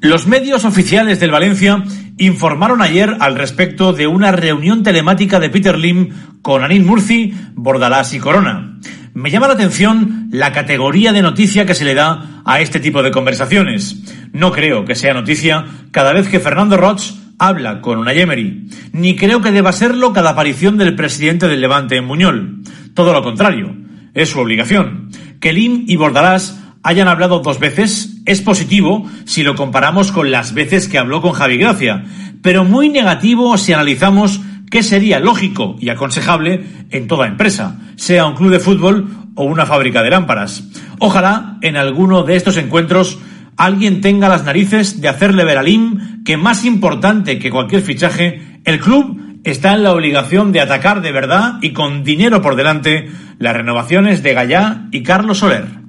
Los medios oficiales del Valencia informaron ayer al respecto de una reunión telemática de Peter Lim con Anín Murci, Bordalás y Corona. Me llama la atención la categoría de noticia que se le da a este tipo de conversaciones. No creo que sea noticia cada vez que Fernando Roig habla con Unai Emery, ni creo que deba serlo cada aparición del presidente del Levante en Buñol. Todo lo contrario, es su obligación. Que Lim y Bordalás hayan hablado 2 veces es positivo si lo comparamos con las veces que habló con Javi Gracia, pero muy negativo si analizamos qué sería lógico y aconsejable en toda empresa, sea un club de fútbol o una fábrica de lámparas. Ojalá en alguno de estos encuentros alguien tenga las narices de hacerle ver a Lim que, más importante que cualquier fichaje, el club está en la obligación de atacar de verdad y con dinero por delante las renovaciones de Gallá y Carlos Soler.